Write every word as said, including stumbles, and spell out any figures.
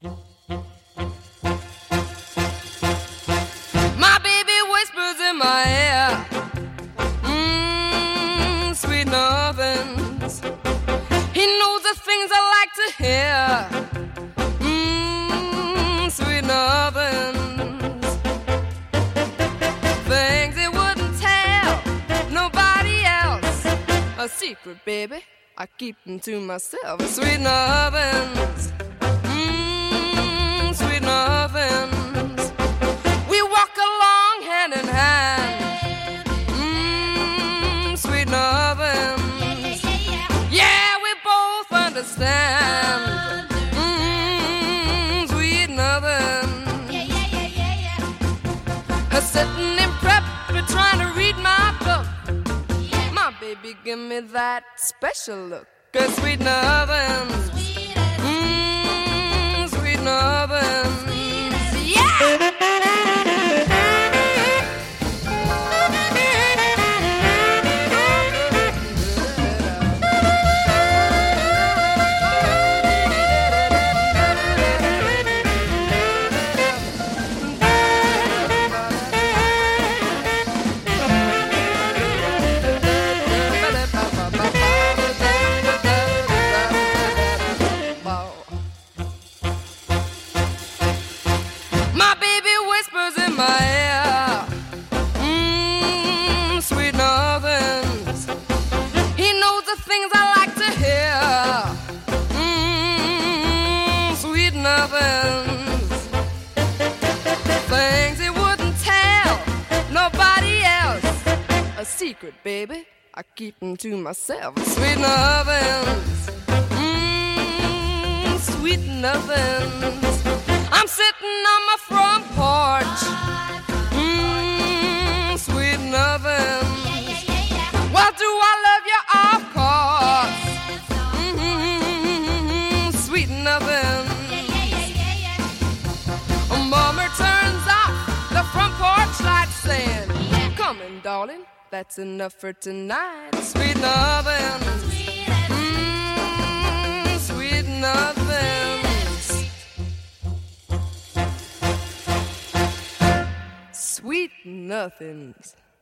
My baby whispers in my ear, mmm, sweet nothings. He knows the things I like to hear, mmm, sweet nothings. Things he wouldn't tell nobody else. A secret, baby, I keep them to myself. Sweet nothings, mmm, sweet nothings. We walk along hand in hand, mmm, sweet nothings. Yeah, we both understand, mmm, sweet nothings. Sitting in prep, trying to read my book. My baby, give me that special look. 'Cause sweet nothings, mmm, sweet nothings, yeah! Secret, baby, I keep them to myself. Sweet nothings, mmm, sweet nothings. I'm sitting on my front porch, mmm, sweet nothings. Well, do I love you? Of course, mmm, sweet nothings. Mama turns off the front porch light, saying, "Come in, darling. That's enough for tonight." Sweet nothings, mmm, sweet nothings, sweet nothings.